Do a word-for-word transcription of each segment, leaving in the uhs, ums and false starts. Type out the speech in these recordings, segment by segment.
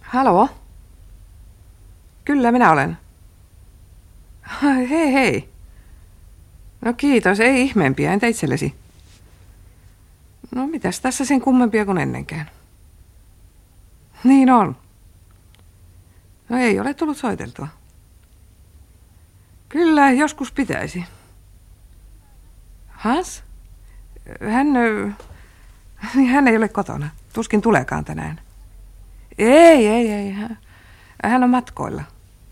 Haloo? Kyllä minä olen. Hei hei. No kiitos, ei ihmeempiä, entä itsellesi? No mitäs tässä sen kummempia kuin ennenkään? Niin on. No ei ole tullut soiteltua. Kyllä, joskus pitäisi. Hans? Hän, hän ei ole kotona. Tuskin tuleekaan tänään. Ei, ei, ei. Hän on matkoilla.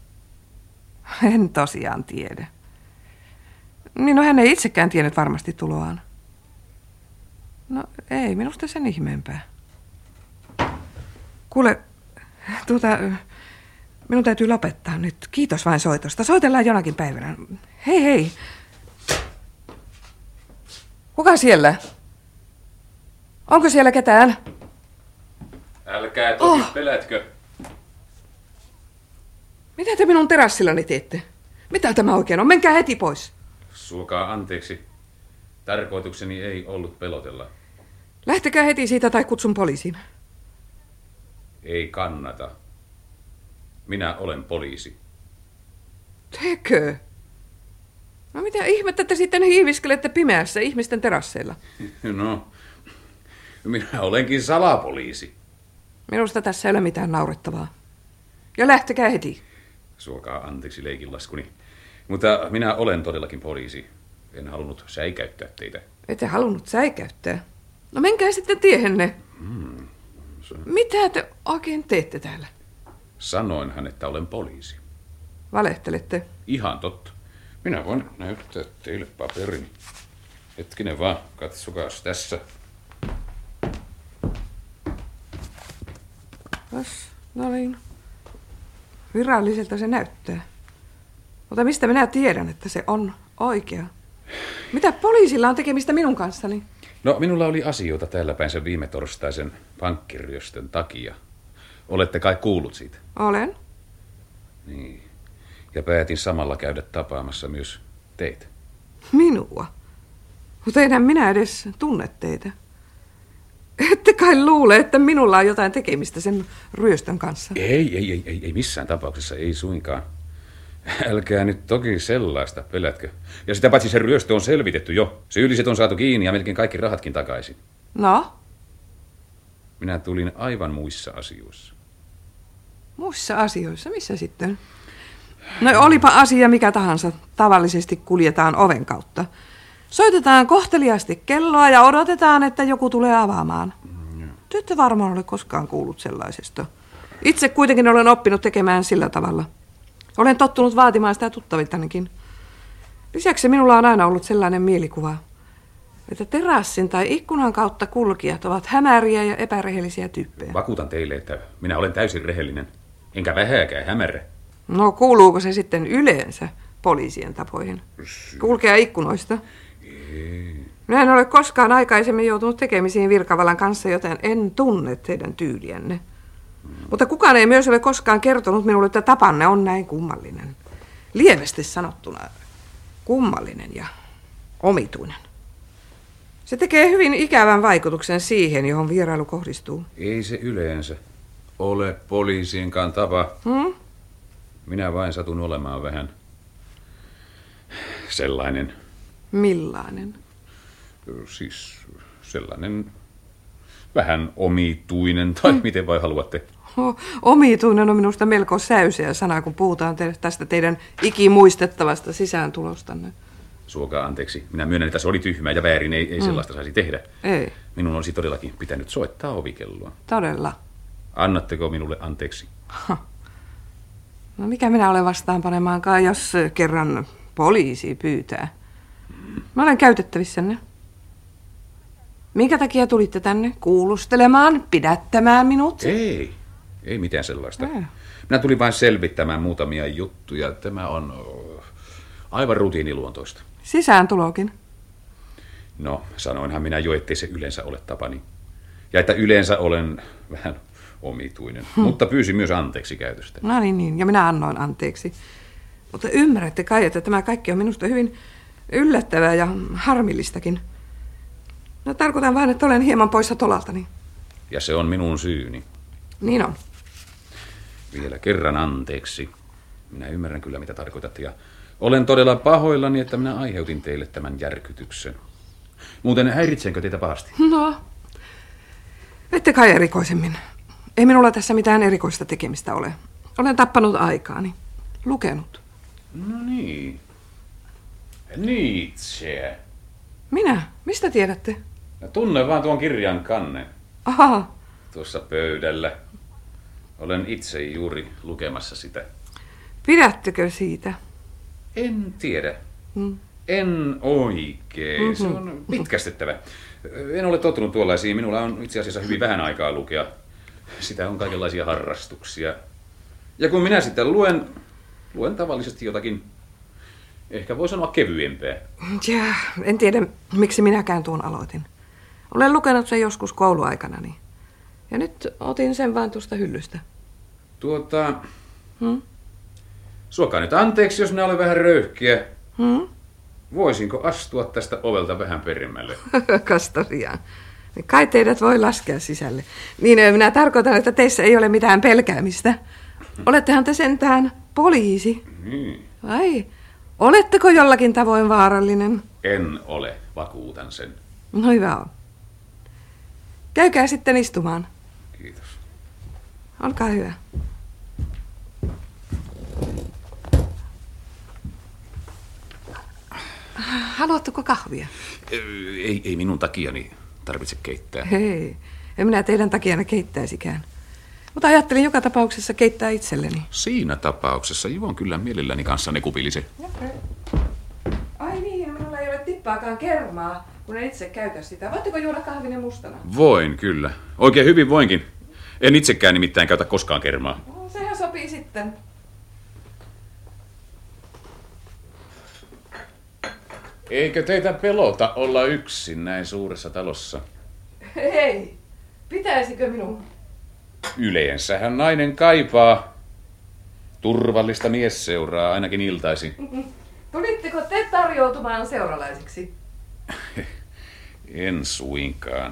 En tosiaan tiedä. Niin no hän ei itsekään tiennyt varmasti tuloaan. No ei minusta sen ihmeempää. Kuule, tuota, minun täytyy lopettaa nyt. Kiitos vain soitosta. Soitellaan jonakin päivänä. Hei hei. Kuka siellä? Onko siellä ketään? Älkää toki oh. pelätkö. Mitä te minun terassillani teette? Mitä tämä oikein on? Menkää heti pois. Suokaa anteeksi. Tarkoitukseni ei ollut pelotella. Lähtekää heti siitä tai kutsun poliisin. Ei kannata. Minä olen poliisi. Tekö? No mitä ihmettä te sitten hiiviskelette pimeässä ihmisten terasseilla? No, minä olenkin salapoliisi. Minusta tässä ei ole mitään naurettavaa. Ja lähtekää heti. Suokaa anteeksi leikinlaskuni. Mutta minä olen todellakin poliisi. En halunnut säikäyttää teitä. Ette halunnut säikäyttää? No menkää sitten tiehenne. Hmm, se... Mitä te oikein teette täällä? Sanoinhan, että olen poliisi. Valehtelette? Ihan totta. Minä voin näyttää teille paperini. Hetkinen vaan, katsokaas tässä. Kas, no niin. Viralliselta se näyttää. Mutta mistä minä tiedän, että se on oikea? Mitä poliisilla on tekemistä minun kanssani? No, minulla oli asioita täällä päin sen viime torstaisen pankkirjöstön takia. Olette kai kuullut siitä? Olen. Niin. Ja päätin samalla käydä tapaamassa myös teitä. Minua? Mutta enhän minä edes tunne teitä. Ette kai luule, että minulla on jotain tekemistä sen ryöstön kanssa? Ei, ei, ei, ei, ei missään tapauksessa, ei suinkaan. Älkää nyt toki sellaista, pelätkö. Ja sitä paitsi se ryöstö on selvitetty jo. Syylliset on saatu kiinni ja melkein kaikki rahatkin takaisin. No? Minä tulin aivan muissa asioissa. Muissa asioissa? Missä sitten? No olipa asia mikä tahansa. Tavallisesti kuljetaan oven kautta. Soitetaan kohteliaasti kelloa ja odotetaan, että joku tulee avaamaan. Mm. Te ette varmaan ole koskaan kuullut sellaisesta. Itse kuitenkin olen oppinut tekemään sillä tavalla. Olen tottunut vaatimaan sitä tuttaviltanikin. Lisäksi minulla on aina ollut sellainen mielikuva, että terassin tai ikkunan kautta kulkijat ovat hämäriä ja epärehellisiä tyyppejä. Vakuutan teille, että minä olen täysin rehellinen, enkä vähääkään hämärä. No kuuluuko se sitten yleensä poliisien tapoihin? Kulkea ikkunoista? Ei. Minä en ole koskaan aikaisemmin joutunut tekemisiin virkavallan kanssa, joten en tunne teidän tyyliänne. Hmm. Mutta kukaan ei myös ole koskaan kertonut minulle, että tapanne on näin kummallinen. Lievästi sanottuna kummallinen ja omituinen. Se tekee hyvin ikävän vaikutuksen siihen, johon vierailu kohdistuu. Ei se yleensä ole poliisienkaan tapa. Hmm? Minä vain satun olemaan vähän sellainen. Millainen? Siis sellainen vähän omituinen, tai hmm. miten vai haluatte? Oh, omituinen on minusta melko säyseä sana, kun puhutaan te- tästä teidän ikimuistettavasta sisääntulostanne. Suokaa anteeksi. Minä myönnän, että se oli tyhmää ja väärin. Ei, ei sellaista hmm. saisi tehdä. Ei. Minun olisi todellakin pitänyt soittaa ovikelloa. Todella? Annatteko minulle anteeksi? Ha. No mikä minä olen vastaan panemaankaan, jos kerran poliisi pyytää. Mä olen käytettävissänne. Minkä takia tulitte tänne? Kuulustelemaan, pidättämään minut? Ei, ei mitään sellaista. Ei. Minä tulin vain selvittämään muutamia juttuja. Tämä on aivan rutiiniluontoista. Sisääntulokin? No, sanoinhan minä jo, ettei se yleensä ole tapani. Ja että yleensä olen vähän omituinen. Hmm. Mutta pyysin myös anteeksi käytöstä. No niin, niin, ja minä annoin anteeksi. Mutta ymmärrätte kai, että tämä kaikki on minusta hyvin yllättävää ja harmillistakin. No tarkoitan vain, että olen hieman poissa tolaltani. Ja se on minun syyni. Niin on. Vielä kerran anteeksi. Minä ymmärrän kyllä, mitä tarkoitat, ja olen todella pahoillani, että minä aiheutin teille tämän järkytyksen. Muuten häiritsenkö teitä pahasti? No, ette kai erikoisemmin. Ei minulla tässä mitään erikoista tekemistä ole. Olen tappanut aikaani. Lukenut. No niin. Nietzsche. Minä? Mistä tiedätte? Tunne vaan tuon kirjan kannen. Aha. Tuossa pöydällä. Olen itse juuri lukemassa sitä. Pidättekö siitä? En tiedä. Hmm. En oikein. Mm-hmm. Se on pitkästettävä. En ole tottunut tuollaisiin. Minulla on itse asiassa hyvin vähän aikaa lukea. Sitä on kaikenlaisia harrastuksia. Ja kun minä sitten luen, luen tavallisesti jotakin, ehkä voi sanoa kevyempää. Ja, en tiedä, miksi minäkään tuon aloitin. Olen lukenut sen joskus kouluaikanani. Ja nyt otin sen vain tuosta hyllystä. Tuota... Hmm? Suokaa nyt anteeksi, jos minä olen vähän röyhkeä. Hmm? Voisinko astua tästä ovelta vähän perimmälle? Kas tosiaan. Kai teidät voi laskea sisälle. Niin minä tarkoitan, että teissä ei ole mitään pelkäämistä. Olettehan te sentään poliisi. Niin. Vai, oletteko jollakin tavoin vaarallinen? En ole, vakuutan sen. No hyvä on. Käykää sitten istumaan. Kiitos. Olkaa hyvä. Haluatteko kahvia? Ei, ei minun takiani tarvitse keittää. Hei, en minä teidän takianne keittäisikään. Mutta ajattelin joka tapauksessa keittää itselleni. Siinä tapauksessa juon kyllä mielelläni kanssanne kupillisen. Ai niin, minulla ei ole tippaakaan kermaa, kun en itse käytä sitä. Voitteko juoda kahvinen mustana? Voin kyllä. Oikein hyvin voinkin. En itsekään nimittäin käytä koskaan kermaa. No, sehän sopii sitten. Eikö teitä pelota olla yksin näin suuressa talossa? Hei, pitäisikö minun? Yleensähän nainen kaipaa turvallista miesseuraa ainakin iltaisin. Tulitteko te tarjoutumaan seuralaisiksi? En suinkaan.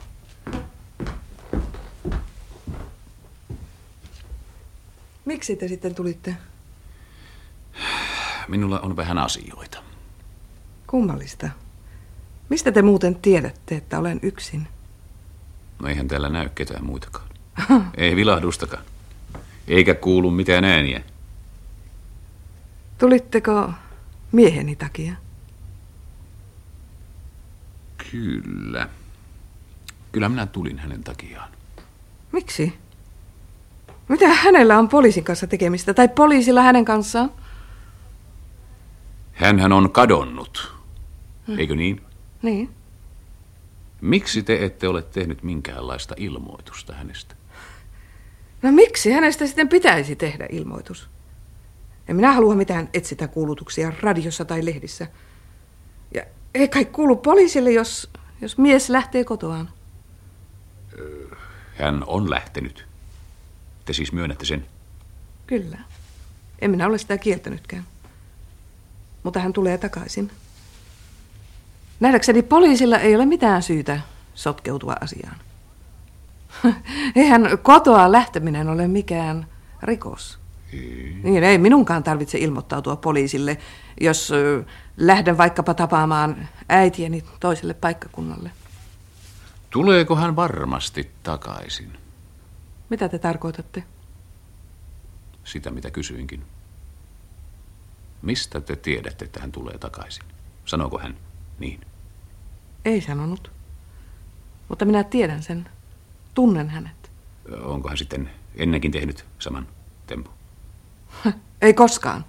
Miksi te sitten tulitte? Minulla on vähän asioita. Kummallista. Mistä te muuten tiedätte, että olen yksin? No eihän täällä näy ketään muitakaan. Ei vilahdustakaan. Eikä kuulu mitään ääniä. Tulitteko mieheni takia? Kyllä. Kyllä minä tulin hänen takiaan. Miksi? Mitä hänellä on poliisin kanssa tekemistä? Tai poliisilla hänen kanssaan? Hänhän on kadonnut. Hmm. Eikö niin? Niin. Miksi te ette ole tehnyt minkäänlaista ilmoitusta hänestä? No miksi hänestä sitten pitäisi tehdä ilmoitus? En minä halua mitään etsintäkuulutuksia radiossa tai lehdissä. Ja ei kai kuulu poliisille, jos, jos mies lähtee kotoaan. Hän on lähtenyt. Te siis myönnätte sen? Kyllä. En minä ole sitä kieltänytkään. Mutta hän tulee takaisin. Nähdäkseni poliisilla ei ole mitään syytä sotkeutua asiaan. Eihän kotoa lähteminen ole mikään rikos. Ei. Niin, ei minunkaan tarvitse ilmoittautua poliisille, jos ö, lähden vaikkapa tapaamaan äitieni toiselle paikkakunnalle. Tuleeko hän varmasti takaisin? Mitä te tarkoitatte? Sitä, mitä kysyinkin. Mistä te tiedätte, että hän tulee takaisin? Sanooko hän niin? Ei sanonut. Mutta minä tiedän sen. Tunnen hänet. Onko hän sitten ennenkin tehnyt saman tempun? Ei koskaan.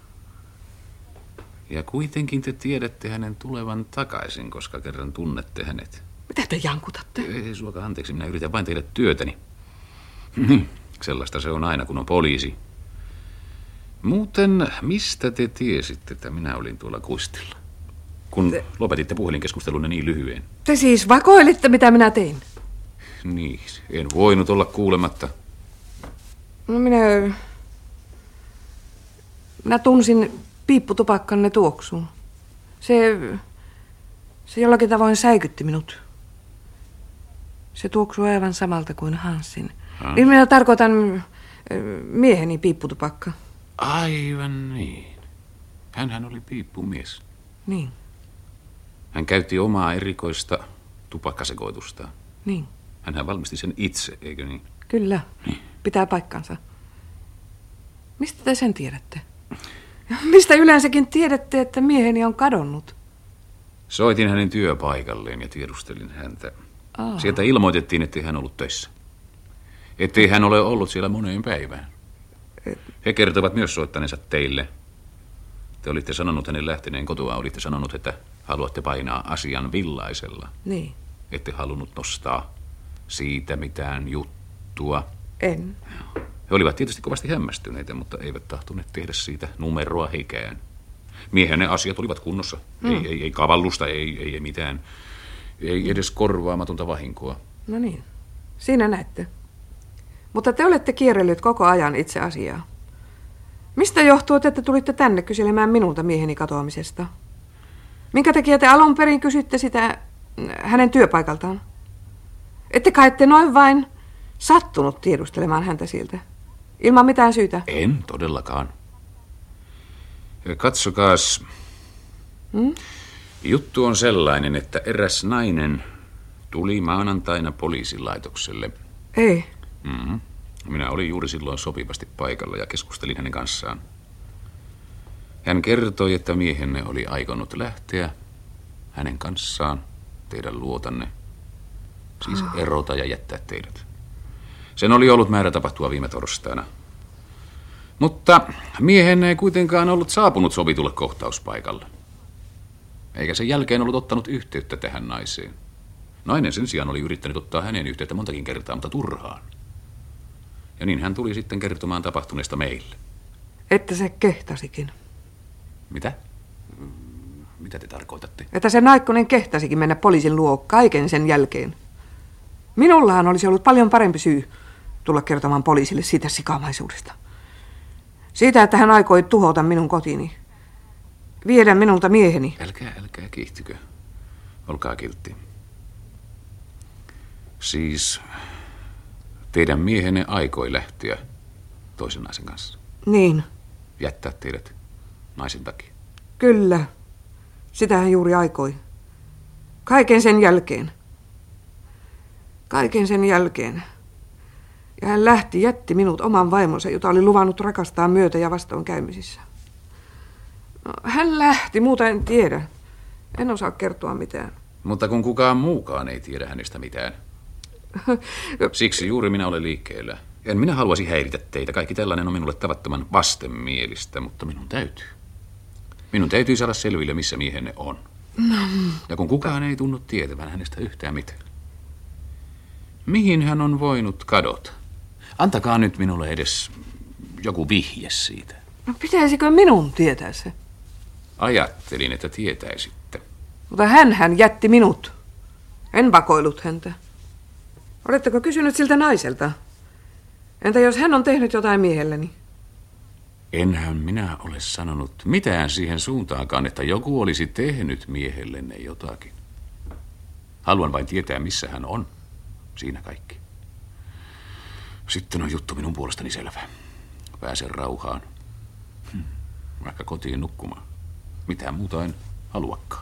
Ja kuitenkin te tiedätte hänen tulevan takaisin, koska kerran tunnette hänet. Mitä te jankutatte? Ei suokaa anteeksi, minä yritän vain tehdä työtäni. Sellaista se on aina, kun on poliisi. Muuten, mistä te tiesitte, että minä olin tuolla kuistilla? Kun te... lopetitte puhelinkeskustelunne niin lyhyen. Te siis vakoilitte, mitä minä tein? Niin, en voinut olla kuulematta. No minä... Minä tunsin piipputupakkanne tuoksuun. Se... Se jollakin tavoin säikytti minut. Se tuoksui aivan samalta kuin Hansin. Ha? Niin minä tarkoitan Mieheni piipputupakka. Aivan niin. Hänhän oli piippumies. Niin. Hän käytti omaa erikoista tupakkasekoitustaan. Niin. Hänhän valmisti sen itse, eikö niin? Kyllä. Niin. Pitää paikkansa. Mistä te sen tiedätte? Mistä yleensäkin tiedätte, että mieheni on kadonnut? Soitin hänen työpaikalleen ja tiedustelin häntä. Aa. Sieltä ilmoitettiin, ettei hän ollut töissä. Ettei hän ole ollut siellä moneen päivään. He kertovat myös soittaneensa teille. Te olitte sanonut hänen lähteneen kotoa, olitte sanonut, että haluatte painaa asian villaisella. Niin. Ette halunnut nostaa siitä mitään juttua. En. He olivat tietysti kovasti hämmästyneitä, mutta eivät tahtoneet tehdä siitä numeroa hekään. Miehenne asiat olivat kunnossa. Mm. Ei, ei, ei kavallusta, ei, ei, ei mitään. Ei edes korvaamatonta vahinkoa. No niin, siinä näette. Mutta te olette kierrellyt koko ajan itse asiaa. Mistä johtuu, että te tulitte tänne kyselemään minulta mieheni katoamisesta? Minkä takia te alun perin kysytte sitä hänen työpaikaltaan? Ette kai ette noin vain sattunut tiedustelemaan häntä siltä? Ilman mitään syytä? En todellakaan. Katsokaas. Hmm? Juttu on sellainen, että eräs nainen tuli maanantaina poliisilaitokselle. Ei. Mm-hmm. Minä olin juuri silloin sopivasti paikalla ja keskustelin hänen kanssaan. Hän kertoi, että miehenne oli aikonut lähteä hänen kanssaan teidän luotanne. Siis erota ja jättää teidät. Sen oli ollut määrä tapahtua viime torstaina. Mutta miehenne ei kuitenkaan ollut saapunut sovitulle kohtauspaikalle. Eikä sen jälkeen ollut ottanut yhteyttä tähän naiseen. Nainen sen sijaan oli yrittänyt ottaa hänen yhteyttä montakin kertaa, mutta turhaan. Ja niin hän tuli sitten kertomaan tapahtuneesta meille. Että se kehtasikin. Mitä? Mitä te tarkoitatte? Että se naikkonen kehtasikin mennä poliisin luo kaiken sen jälkeen. Minullahan olisi ollut paljon parempi syy tulla kertomaan poliisille siitä sikamaisuudesta. Siitä, että hän aikoi tuhota minun kotini. Viedä minulta mieheni. Älkää, älkää kiihtykö. Olkaa kiltti. Siis teidän miehenne aikoi lähteä toisen naisen kanssa. Niin. Jättää teidät naisen takia. Kyllä. Sitä hän juuri aikoi. Kaiken sen jälkeen. Kaiken sen jälkeen. Ja hän lähti, jätti minut oman vaimonsa, jota oli luvannut rakastaa myötä ja vastoinkäymisissä. No, hän lähti, muuta en tiedä. En osaa kertoa mitään. Mutta kun kukaan muukaan ei tiedä hänestä mitään. Siksi juuri minä olen liikkeellä. En minä haluaisi häiritä teitä. Kaikki tällainen on minulle tavattoman vastenmielistä, mutta minun täytyy. Minun täytyy saada selville, missä miehenne on. No. Ja kun kukaan ei tunnu tietävän hänestä yhtään mitään. Mihin hän on voinut kadota? Antakaa nyt minulle edes joku vihje siitä. No pitäisikö minun tietää se? Ajattelin, että tietäisitte. Mutta hänhän jätti minut. En vakoillut häntä. Oletteko kysynyt siltä naiselta? Entä jos hän on tehnyt jotain miehelleni? Enhän minä ole sanonut mitään siihen suuntaankaan, että joku olisi tehnyt miehellenne jotakin. Haluan vain tietää, missä hän on. Siinä kaikki. Sitten on juttu minun puolestani selvä. Pääsen rauhaan. Hm. Vaikka kotiin nukkumaan. Mitään muuta en haluakaan.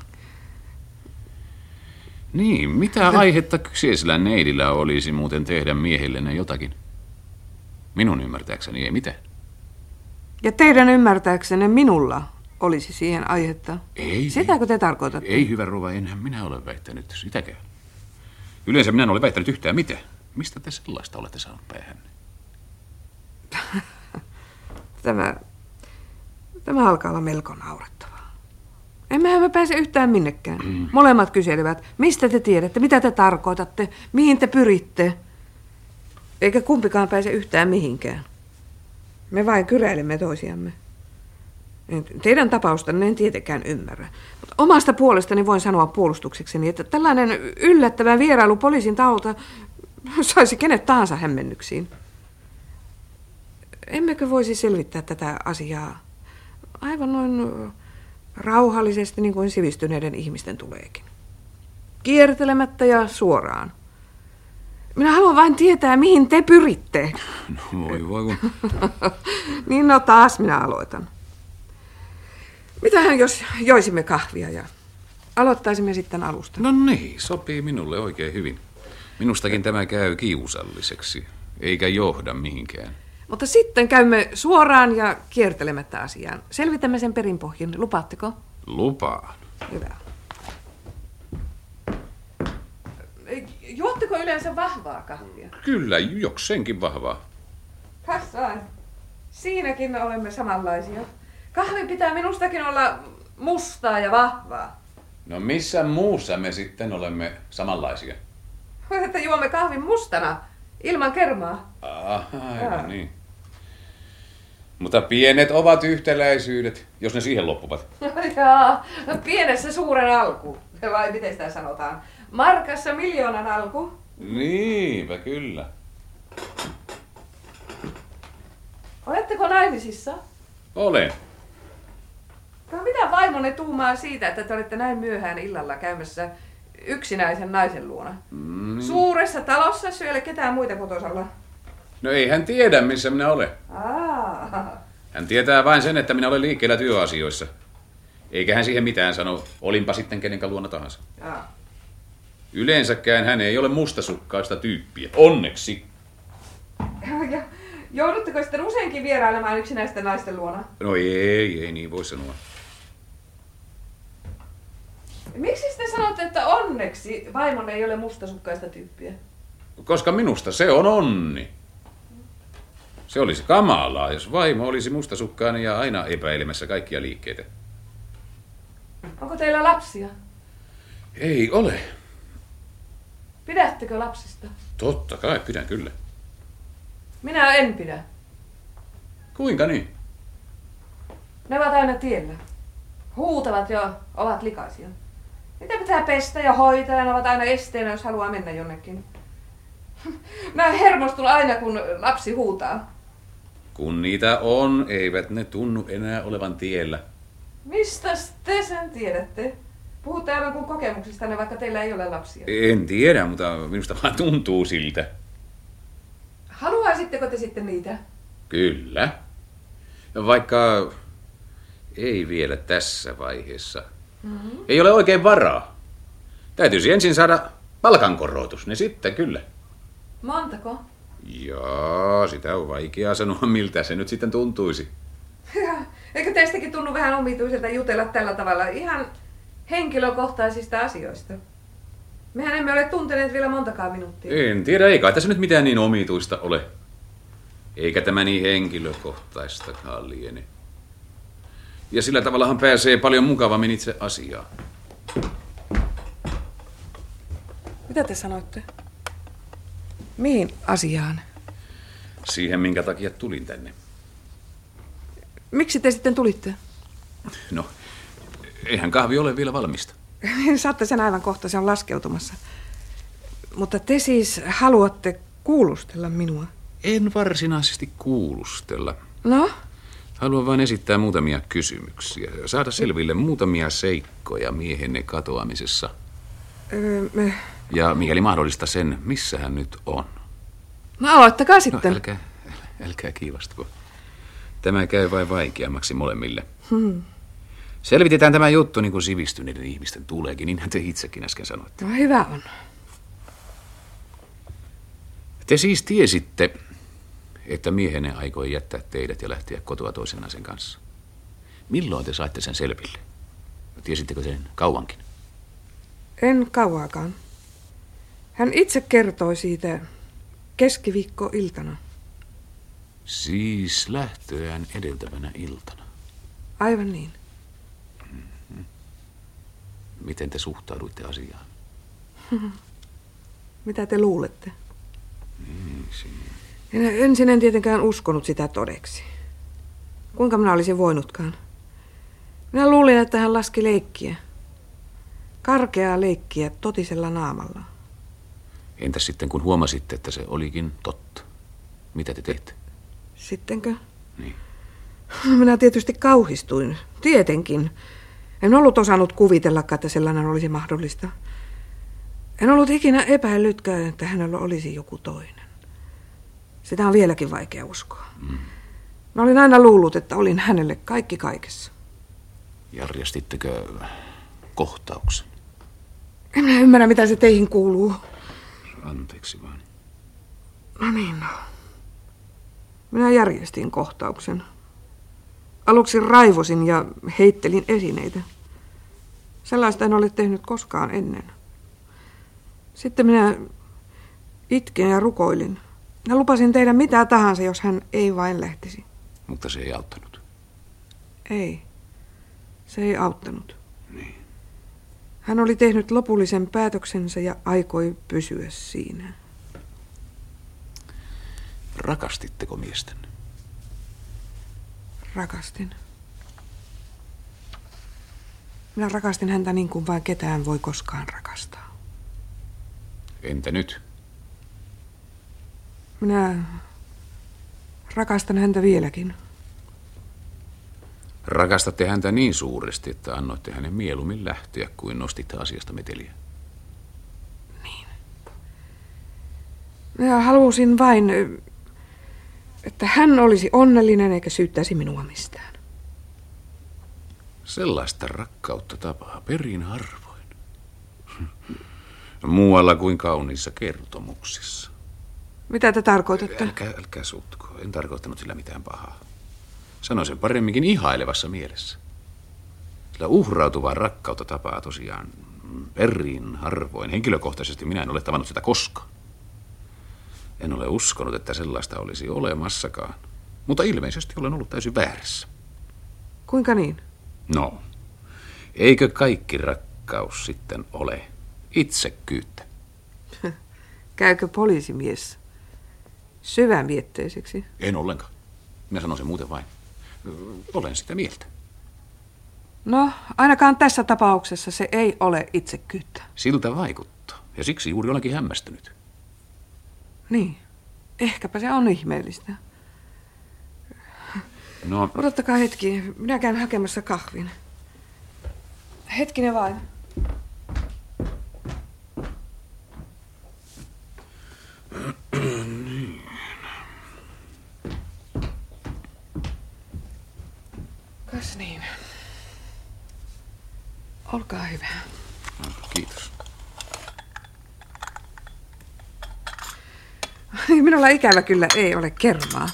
Niin, mitä aihetta kyseisellä neidillä olisi muuten tehdä miehillenne jotakin? Minun ymmärtääkseni ei mitään. Ja teidän ymmärtääksenne minulla olisi siihen aihetta? Ei. Sitäkö te tarkoitatte? Ei, hyvä rouva, enhän minä ole väittänyt sitäkään. Yleensä minä en ole väittänyt yhtään mitään. Mistä te sellaista olette saanut päähänne? Tämä, tämä alkaa olla melko naurettavaa. Emmehän me pääse yhtään minnekään. Mm. Molemmat kyselevät, mistä te tiedätte, mitä te tarkoitatte, mihin te pyritte. Eikä kumpikaan pääse yhtään mihinkään. Me vain kyräilemme toisiamme. Teidän tapaustanne en tietenkään ymmärrä. Mutta omasta puolestani voin sanoa puolustuksekseni, että tällainen yllättävä vierailu poliisin taholta saisi kenet tahansa hämmennyksiin. Emmekö voisi selvittää tätä asiaa aivan noin rauhallisesti, niin kuin sivistyneiden ihmisten tuleekin. Kiertelemättä ja suoraan. Minä haluan vain tietää, mihin te pyritte. No voi voi kun... Niin no taas minä aloitan. Mitähän jos joisimme kahvia ja aloittaisimme sitten alusta? No niin, sopii minulle oikein hyvin. Minustakin tämä käy kiusalliseksi, eikä johda mihinkään. Mutta sitten käymme suoraan ja kiertelemättä asiaan. Selvitämme sen perinpohjin. Lupaatteko? Lupaan. Hyvä. Juotteko yleensä vahvaa kahvia? Kyllä, jokseenkin vahvaa. Kassain. Siinäkin me olemme samanlaisia. Kahvin pitää minustakin olla mustaa ja vahvaa. No missä muussa me sitten olemme samanlaisia? Että juomme kahvin mustana, ilman kermaa. Aha, aivan niin. Mutta pienet ovat yhtäläisyydet, jos ne siihen loppuvat. Jaa, pienessä suuren alku. Vai miten sitä sanotaan? Markassa miljoonan alku. Niinpä kyllä. Oletteko naimisissa? Olen. No, mitä vaimonne tuumaa siitä, että te olette näin myöhään illalla käymässä yksinäisen naisen luona? Mm. Suuressa talossa syölle ketään muita kotosalla. No ei hän tiedä, missä minä olen. Aa. Hän tietää vain sen, että minä olen liikkeellä työasioissa. Eikä hän siihen mitään sano, olinpa sitten kenenkä luona tahansa. Aa. Yleensäkään hän ei ole mustasukkaista tyyppiä. Onneksi. Ja joudutteko sitten useinkin vierailemaan yksinäisten naisten luona? No ei, ei niin voi sanoa. Miksi sitten sanotte, että onneksi vaimonne ei ole mustasukkaista tyyppiä? Koska minusta se on onni. Se olisi kamalaa, jos vaimo olisi mustasukkainen ja aina epäilemässä kaikkia liikkeitä. Onko teillä lapsia? Ei ole. Pidättekö lapsista? Totta kai, pidän kyllä. Minä en pidä. Kuinka niin? Ne ovat aina tiellä. Huutavat ja ovat likaisia. Niitä pitää pestä ja hoitaa ja ne ovat aina esteenä, jos haluaa mennä jonnekin. Mä hermostun aina, kun lapsi huutaa. Kun niitä on, eivät ne tunnu enää olevan tiellä. Mistä te sen tiedätte? Puhutte aivan kuin kokemuksistanne, vaikka teillä ei ole lapsia. En tiedä, mutta minusta vaan tuntuu siltä. Haluaisitteko te sitten niitä? Kyllä. Vaikka ei vielä tässä vaiheessa. Mm-hmm. Ei ole oikein varaa. Täytyisi ensin saada palkankorotus, niin sitten kyllä. Montako? Jaa, sitä on vaikea sanoa, miltä se nyt sitten tuntuisi. Eikö teistäkin tunnu vähän omituiselta jutella tällä tavalla ihan henkilökohtaisista asioista? Mehän emme ole tunteneet vielä montakaan minuuttia. En tiedä, ei kai tässä nyt mitään niin omituista ole. Eikä tämä niin henkilökohtaistakaan liene. Ja sillä tavallahan pääsee paljon mukavammin itse asiaan. Mitä te sanoitte? Mihin asiaan? Siihen, minkä takia tulin tänne. Miksi te sitten tulitte? No, eihän kahvi ole vielä valmista. Saatte sen aivan kohta, se on laskeutumassa. Mutta te siis haluatte kuulustella minua? En varsinaisesti kuulustella. No? Haluan vain esittää muutamia kysymyksiä. Saada selville muutamia seikkoja miehenne katoamisessa. Öö, me... Ja mikäli mahdollista sen, missä hän nyt on. No aloittakaa sitten. No, älkää, älkää kiivastuko. Tämä käy vain vaikeammaksi molemmille. Hmm. Selvitetään tämä juttu niin kuin sivistyneiden ihmisten tuleekin, niinhän te itsekin äsken sanoitte. No hyvä on. Te siis tiesitte, että miehenne aikoi jättää teidät ja lähteä kotoa toisen naisen kanssa. Milloin te saitte sen selville? Tiesittekö sen kauankin? En kauaakaan. Hän itse kertoi siitä keskiviikkoiltana. Siis lähtöään edeltävänä iltana. Aivan niin. Mm-hmm. Miten te suhtauduitte asiaan? Mitä te luulette? Niin, en, ensin en tietenkään uskonut sitä todeksi. Kuinka minä olisin voinutkaan? Minä luulin, että hän laski leikkiä. Karkeaa leikkiä totisella naamalla. Entäs sitten, kun huomasitte, että se olikin totta? Mitä te teitte? Sittenkö? Niin. Minä tietysti kauhistuin. Tietenkin. En ollut osannut kuvitellakaan, että sellainen olisi mahdollista. En ollut ikinä epäillytkään, että hänellä olisi joku toinen. Sitä on vieläkin vaikea uskoa. Mm. Mä olin aina luullut, että olin hänelle kaikki kaikessa. Järjestittekö kohtauksen? En minä ymmärrä, mitä se teihin kuuluu. Anteeksi vaan. No niin, no. Minä järjestin kohtauksen. Aluksi raivosin ja heittelin esineitä. Sellaista en ole tehnyt koskaan ennen. Sitten minä itkin ja rukoilin. Ja lupasin tehdä mitä tahansa, jos hän ei vain lähtisi. Mutta se ei auttanut. Ei. Se ei auttanut. Niin. Hän oli tehnyt lopullisen päätöksensä ja aikoi pysyä siinä. Rakastitteko miestänne? Rakastin. Minä rakastin häntä niin kuin vain ketään voi koskaan rakastaa. Entä nyt? Minä rakastan häntä vieläkin. Rakastatte häntä niin suuresti, että annoitte hänen mieluummin lähteä kuin nostitte asiasta meteliä. Niin. Minä halusin vain, että hän olisi onnellinen eikä syyttäisi minua mistään. Sellaista rakkautta tapaa perin harvoin. Muualla kuin kauniissa kertomuksissa. Mitä te tarkoitatte? Älkää, älkää sutko. En tarkoittanut sillä mitään pahaa. Sanoin sen paremminkin ihailevassa mielessä. Sillä uhrautuvaa rakkautta tapaa tosiaan perin harvoin. Henkilökohtaisesti minä en ole tavannut sitä koskaan. En ole uskonut, että sellaista olisi olemassakaan. Mutta ilmeisesti olen ollut täysin väärässä. Kuinka niin? No, eikö kaikki rakkaus sitten ole itsekkyyttä? Käykö poliisimies syvämietteiseksi? En ollenkaan. Minä sanon sen muuten vain. Olen sitä mieltä. No, ainakaan tässä tapauksessa se ei ole itsekkyyttä. Siltä vaikuttaa. Ja siksi juuri olenkin hämmästynyt. Niin. Ehkäpä se on ihmeellistä. No. Odottakaa hetki. Minä käyn hakemassa kahvin. Hetkinen vain. Niin. Kas niin. Olkaa hyvä. Kiitos. Minulla ikävä kyllä ei ole kermaa.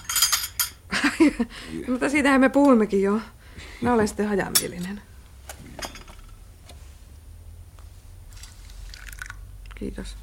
Mutta siitähän me puhuimmekin jo. Mä olen sitten hajamielinen. Kiitos.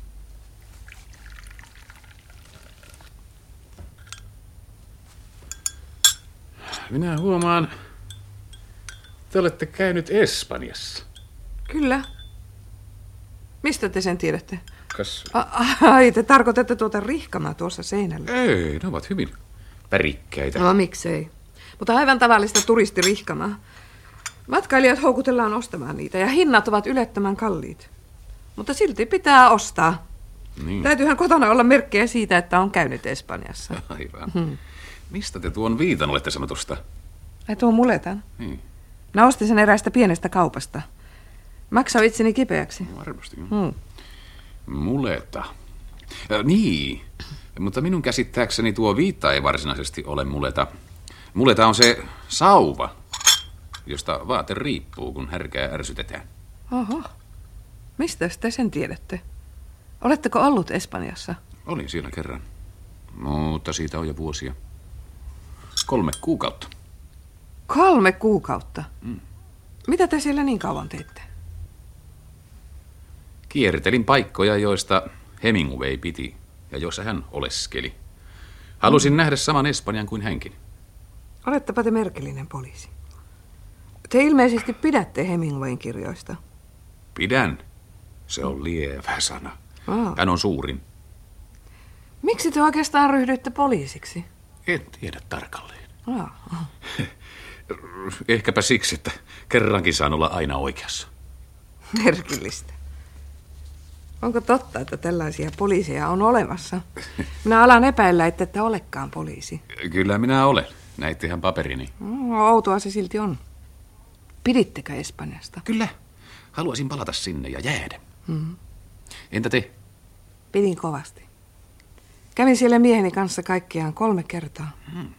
Minä huomaan, te olette käynyt Espanjassa. Kyllä. Mistä te sen tiedätte? Kas... Ai, te tarkoitatte tuota rihkamaa tuossa seinällä. Ei, ne ovat hyvin värikkäitä. No miksei. Mutta aivan tavallista turistirihkamaa. Matkailijat houkutellaan ostamaan niitä ja hinnat ovat ylettömän kalliit. Mutta silti pitää ostaa. Niin. Täytyyhän kotona olla merkkejä siitä, että on käynyt Espanjassa. Aivan. Hmm. Mistä te tuon viitan olette sanotusta? Ai tuon muletan? Niin. Mä ostin sen eräästä pienestä kaupasta. Maksaa itseni kipeäksi. Varmasti. Hmm. Muleta. Äh, niin, mutta minun käsittääkseni tuo viitta ei varsinaisesti ole muleta. Muleta on se sauva, josta vaate riippuu, kun härkää ärsytetään. Oho. Mistä te sen tiedätte? Oletteko ollut Espanjassa? Olin siellä kerran, mutta siitä on jo vuosia. Kolme kuukautta. Kolme kuukautta? Mm. Mitä te siellä niin kauan teitte? Kiertelin paikkoja, joista Hemingway piti ja joissa hän oleskeli. Halusin mm. nähdä saman Espanjan kuin hänkin. Olettepa te merkillinen poliisi. Te ilmeisesti pidätte Hemingwayn kirjoista. Pidän. Se on lievä sana. Oh. Hän on suurin. Miksi te oikeastaan ryhdyitte poliisiksi? En tiedä tarkalleen. Oh. Ehkäpä siksi, että kerrankin saan olla aina oikeassa. Merkillistä. Onko totta, että tällaisia poliiseja on olemassa? Minä alan epäillä, että ette olekaan poliisi. Kyllä minä olen. Näittehän paperini. No, outoa se silti on. Pidittekö Espanjasta? Kyllä. Haluaisin palata sinne ja jäädä. Mm. Entä te? Pidin kovasti. Kävin siellä mieheni kanssa kaikkiaan kolme kertaa. Hmm.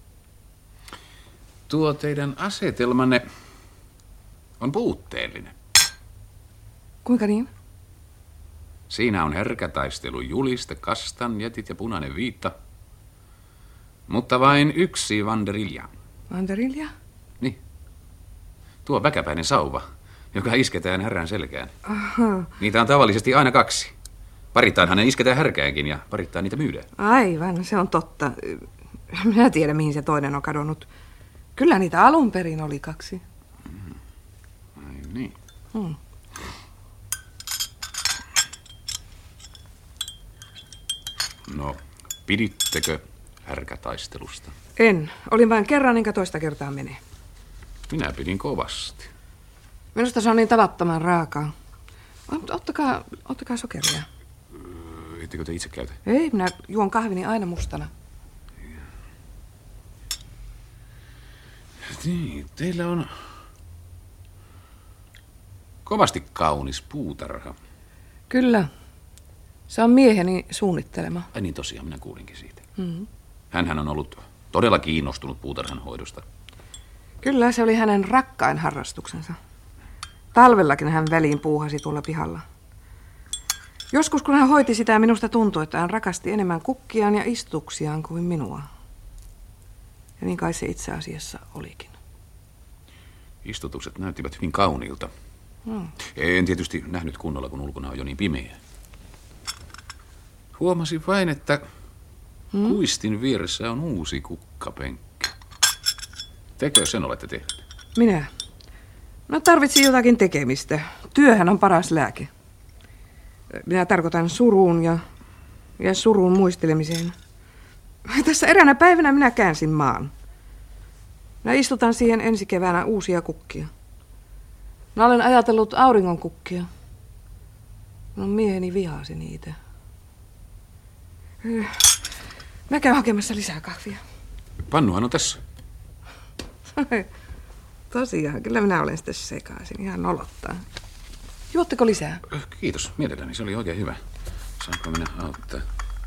Tuo teidän asetelmanne on puutteellinen. Kuinka niin? Siinä on herkätaistelu, juliste, kastanjetit ja punainen viitta. Mutta vain yksi vanderilja. Vanderilja? Niin. Tuo väkäpäinen sauva, joka isketään härän selkään. Aha. Niitä on tavallisesti aina kaksi. Parittainhan ne isketään härkäänkin ja parittain niitä myydään. Aivan, se on totta. Minä tiedän, mihin se toinen on kadonnut. Kyllä niitä alun perin oli kaksi. Mm. Ai niin. Hmm. No, pidittekö härkätaistelusta? En. Olin vain kerran, enkä toista kertaa mene. Minä pidin kovasti. Minusta se on niin tavattoman raakaa. Ottakaa, ottakaa sokeria. Öö, ettekö te itse käytä? Ei, minä juon kahvini aina mustana. Niin, teillä on kovasti kaunis puutarha. Kyllä. Se on mieheni suunnittelema. Ai niin, tosiaan, minä kuulinkin siitä. Mm-hmm. Hänhän on ollut todella kiinnostunut puutarhan hoidosta. Kyllä, se oli hänen rakkain harrastuksensa. Talvellakin hän väliin puuhasi tuolla pihalla. Joskus kun hän hoiti sitä, minusta tuntui, että hän rakasti enemmän kukkiaan ja istuksiaan kuin minua. Ja niin kai se itse asiassa olikin. Istutukset näyttivät hyvin kauniilta. Hmm. En tietysti nähnyt kunnolla, kun ulkona on jo niin pimeä. Huomasin vain, että hmm? kuistin vieressä on uusi kukkapenkki. Tekö sen olette tehneet? Minä? No tarvitsin jotakin tekemistä. Työhän on paras lääke. Minä tarkoitan suruun ja, ja surun muistelemiseen. Tässä eräänä päivänä minä käänsin maan. Minä istutan siihen ensi keväänä uusia kukkia. Minä olen ajatellut auringon kukkia. Minun mieheni vihasi niitä. Mä käyn hakemassa lisää kahvia. Pannuhan on tässä. Tosiaan, kyllä minä olen sitten sekaisin. Ihan nolottaa. Juotteko lisää? Kiitos, mielelläni. Se oli oikein hyvä. Saanko minä auttaa?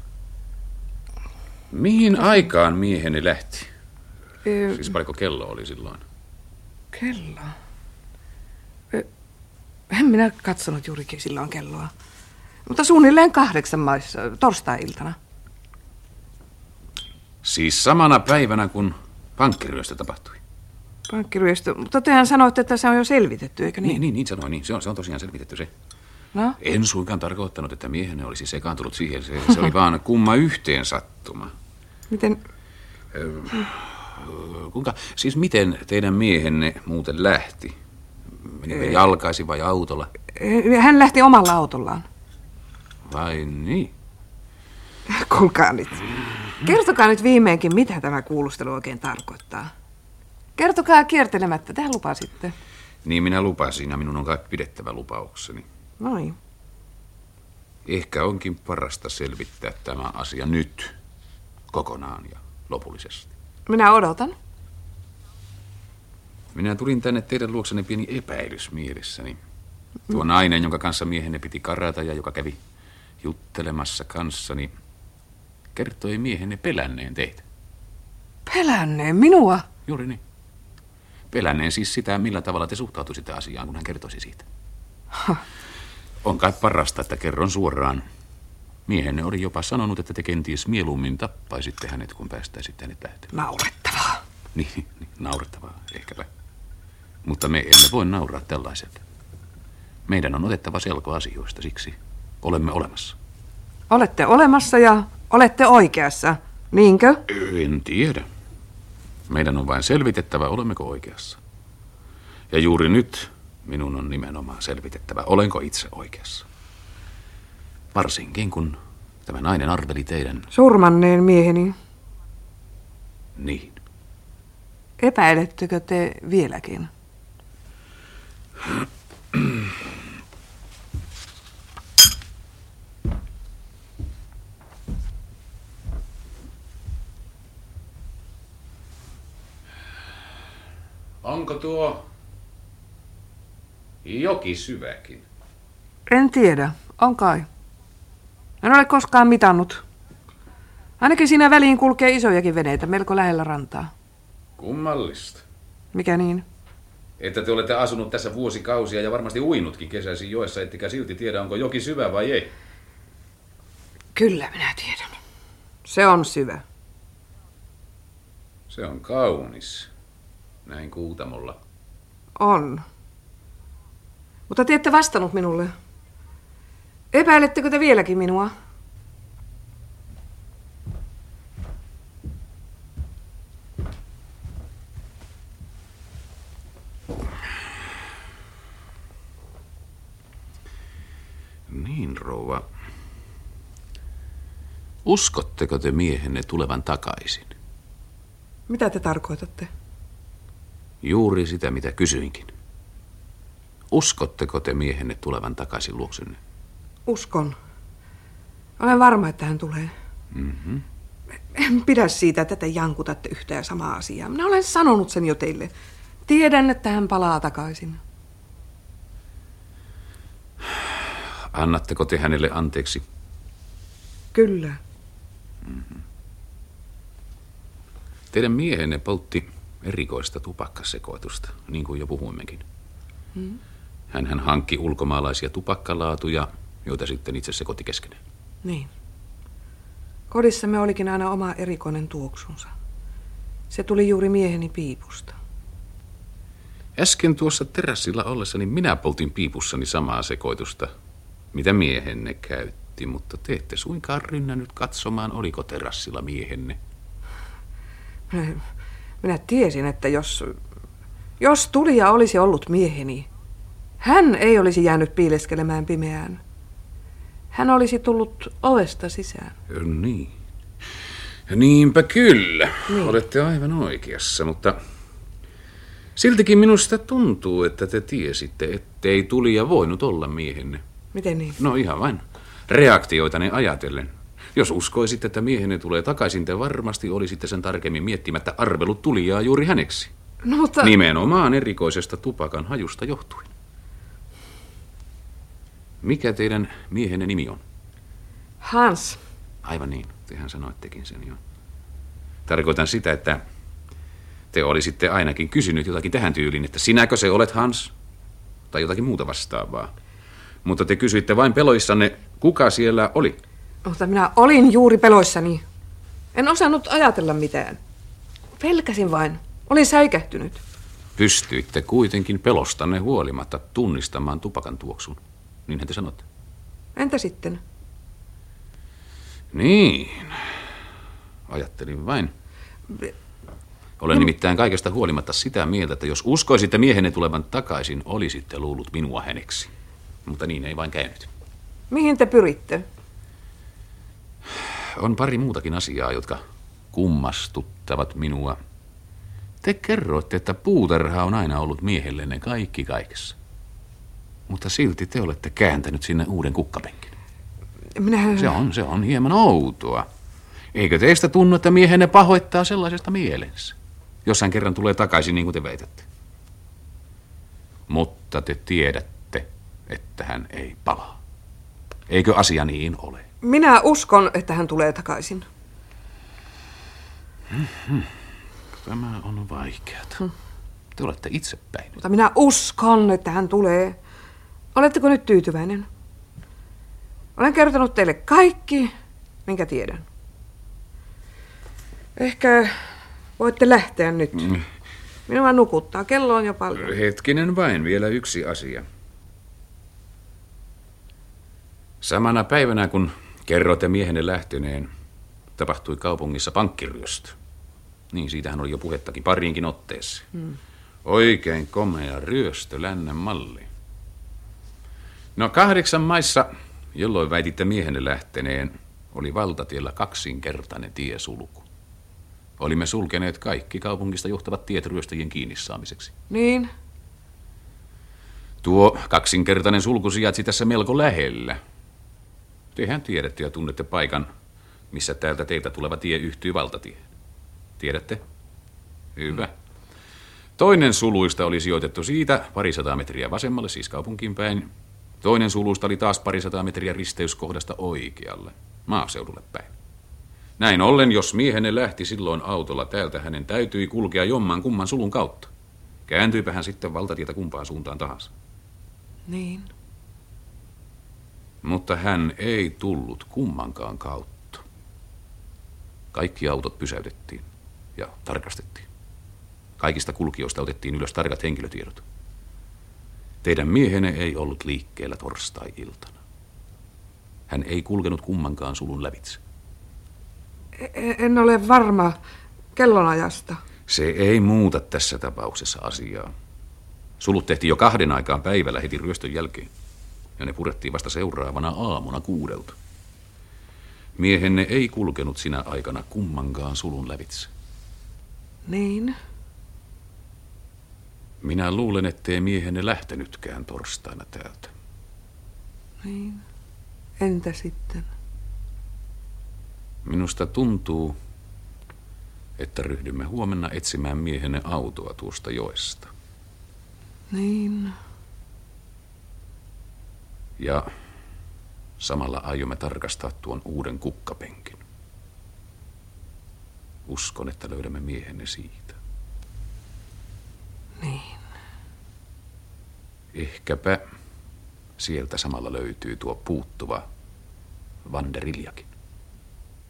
Mihin aikaan mieheni lähti? Ö... Siis paljonko kello oli silloin? Kello? Ö... En minä katsonut juurikin silloin kelloa. Mutta suunnilleen kahdeksan maissa, torstai-iltana. Siis samana päivänä, kun pankkiryöstö tapahtui? Pankkiryöstö, mutta tehän sanoitte, että se on jo selvitetty, eikö niin? Niin, niin, niin sanoin, niin. Se on, se on tosiaan selvitetty se. No? En suinkaan tarkoittanut, että miehenne olisi sekaantunut siihen. Se, se oli vaan kumma yhteen sattuma. Miten? Öö, kuinka, siis miten teidän miehenne muuten lähti? Menikö jalkaisin vai autolla? Hän lähti omalla autollaan. Vai niin? Kuulkaa nyt. Kertokaa nyt viimeinkin, mitä tämä kuulustelu oikein tarkoittaa. Kertokaa kiertelemättä, tähän lupasitte. Niin minä lupasin ja minun on kai pidettävä lupaukseni. Noin. Ehkä onkin parasta selvittää tämä asia nyt, kokonaan ja lopullisesti. Minä odotan. Minä tulin tänne teidän luoksenne pieni epäilys mielessäni. Tuo nainen, jonka kanssa miehenne piti karata ja joka kävi juttelemassa kanssani, kertoi miehenne pelänneen teitä. Pelänneen minua? Juuri niin. Pelänneen siis sitä, millä tavalla te suhtautuisitte asiaan, kun hän kertoisi siitä. Ha. On kai parasta, että kerron suoraan. Miehenne oli jopa sanonut, että te kenties mieluummin tappaisitte hänet, kun päästäisitte hänet lähtemään. Naurettavaa. Niin, niin, naurettavaa, ehkäpä. Mutta me emme voi nauraa tällaiselta. Meidän on otettava selko asioista, siksi olemme olemassa. Olette olemassa ja olette oikeassa, niinkö? En tiedä. Meidän on vain selvitettävä, olemmeko oikeassa. Ja juuri nyt minun on nimenomaan selvitettävä, olenko itse oikeassa. Varsinkin, kun tämä nainen arveli teidän... Surmanneen mieheni. Niin. Epäilettekö te vieläkin? Onko tuo joki syväkin? En tiedä. On kai. En ole koskaan mitannut. Ainakin siinä väliin kulkee isojakin veneitä melko lähellä rantaa. Kummallista. Mikä niin? Että te olette asunut tässä vuosikausia ja varmasti uinutkin kesäisin joessa, ettekä silti tiedä, onko joki syvä vai ei. Kyllä minä tiedän. Se on syvä. Se on kaunis. Näin Kuutamolla. On. Mutta te ette vastannut minulle. Epäilettekö te vieläkin minua? Niin, rouva. Uskotteko te miehenne tulevan takaisin? Mitä te tarkoitatte? Juuri sitä, mitä kysyinkin. Uskotteko te miehenne tulevan takaisin luoksenne? Uskon. Olen varma, että hän tulee. Mm-hmm. En pidä siitä, että te jankutatte yhtä ja samaa asiaa. Minä olen sanonut sen jo teille. Tiedän, että hän palaa takaisin. Annatteko te hänelle anteeksi? Kyllä. Mm-hmm. Teidän miehenne poltti erikoista tupakkasekoitusta, niin kuin jo puhuimmekin. Hmm. Hänhän hankki ulkomaalaisia tupakkalaatuja, joita sitten itse sekoitti keskenään. Niin. Kodissamme olikin aina oma erikoinen tuoksunsa. Se tuli juuri mieheni piipusta. Äsken tuossa terassilla ollessani minä poltin piipussani samaa sekoitusta, mitä miehenne käytti, mutta te ette suinkaan rynnännyt katsomaan, oliko terassilla miehenne. Minä, minä tiesin, että jos, jos tulija olisi ollut mieheni, hän ei olisi jäänyt piileskelemään pimeään. Hän olisi tullut ovesta sisään. Niin. Niinpä kyllä. Niin. Olette aivan oikeassa, mutta siltikin minusta tuntuu, että te tiesitte, ettei tulija voinut olla miehenne. Miten niin? No ihan vain. Reaktioitani ajatellen. Jos uskoisitte, että miehenne tulee takaisin, te varmasti olisitte sen tarkemmin miettimättä arvelut tulijaa juuri häneksi. No, mutta... Nimenomaan erikoisesta tupakan hajusta johtuen. Mikä teidän miehenne nimi on? Hans. Aivan niin, tehän sanoittekin sen jo. Tarkoitan sitä, että te olisitte ainakin kysynyt jotakin tähän tyyliin, että sinäkö se olet Hans? Tai jotakin muuta vastaavaa. Mutta te kysyitte vain peloissanne, kuka siellä oli. Mutta minä olin juuri peloissani. En osannut ajatella mitään. Pelkäsin vain. Olin säikähtynyt. Pystyitte kuitenkin pelostanne huolimatta tunnistamaan tupakan tuoksun. Niinhän te sanotte. Entä sitten? Niin. Ajattelin vain. Olen nimittäin kaikesta huolimatta sitä mieltä, että jos uskoisitte miehenne tulevan takaisin, olisitte luullut minua häneksi. Mutta niin ei vain käynyt. Mihin te pyritte? On pari muutakin asiaa, jotka kummastuttavat minua. Te kerroitte, että puutarha on aina ollut miehellenne kaikki kaikessa. Mutta silti te olette kääntänyt sinne uuden kukkapenkin. Minä... Se on, se on hieman outoa. Eikö teistä tunnu, että miehenne pahoittaa sellaisesta mielensä, jos hän kerran tulee takaisin niin kuin te väitätte? Mutta te tiedätte, että hän ei palaa. Eikö asia niin ole? Minä uskon, että hän tulee takaisin. Mm-hmm. Tämä on vaikeata. Hmm. Te olette itsepäin. Mutta minä uskon, että hän tulee. Oletteko nyt tyytyväinen? Olen kertonut teille kaikki, minkä tiedän. Ehkä voitte lähteä nyt. Mm. Minua nukuttaa. Kello on jo paljon. Hetkinen vain, vielä yksi asia. Samana päivänä, kun kerroitte miehenne lähteneen, tapahtui kaupungissa pankkiryöstö. Niin, siitähän oli jo puhettakin pariinkin otteeseen. Hmm. Oikein komea ryöstö lännen malli. No kahdeksan maissa, jolloin väititte miehenne lähteneen, oli valtatiellä kaksinkertainen tiesulku. Olimme sulkeneet kaikki kaupungista johtavat tiet ryöstäjien kiinni saamiseksi. Niin? Tuo kaksinkertainen sulku sijaitsi tässä melko lähellä. Tehän tiedätte ja tunnette paikan, missä täältä teiltä tuleva tie yhtyy valtatiehen. Tiedätte? Hyvä. Toinen suluista oli sijoitettu siitä parisataa metriä vasemmalle, siis kaupunkiin päin, Toinen sulusta oli taas parisataa metriä risteyskohdasta oikealle, maaseudulle päin. Näin ollen, jos miehenne lähti silloin autolla täältä, hänen täytyi kulkea jomman kumman sulun kautta. Kääntyypä hän sitten valtatietä kumpaan suuntaan tahansa. Niin. Mutta hän ei tullut kummankaan kautta. Kaikki autot pysäytettiin ja tarkastettiin. Kaikista kulkijoista otettiin ylös tarkat henkilötiedot. Teidän miehenne ei ollut liikkeellä torstai-iltana. Hän ei kulkenut kummankaan sulun lävitse. En ole varma kellonajasta. Se ei muuta tässä tapauksessa asiaa. Sulut tehtiin jo kahden aikaan päivällä heti ryöstön jälkeen, ja ne purettiin vasta seuraavana aamuna kuudelta. Miehenne ei kulkenut sinä aikana kummankaan sulun lävitse. Niin. Minä luulen, ettei miehenne lähtenytkään torstaina täältä. Niin. Entä sitten? Minusta tuntuu, että ryhdymme huomenna etsimään miehenne autoa tuosta joesta. Niin. Ja samalla aiomme tarkastaa tuon uuden kukkapenkin. Uskon, että löydämme miehenne siitä. Niin. Ehkäpä sieltä samalla löytyy tuo puuttuva vanderiljakin.